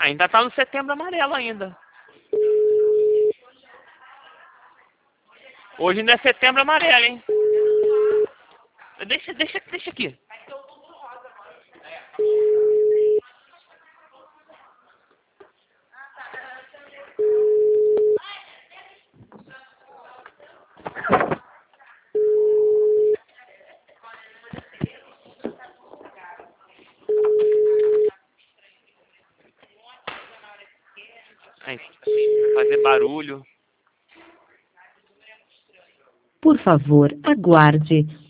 Ainda tá no setembro amarelo ainda. Hoje ainda é setembro amarelo, hein? Deixa aqui. Aí, fazer barulho. Por favor, aguarde.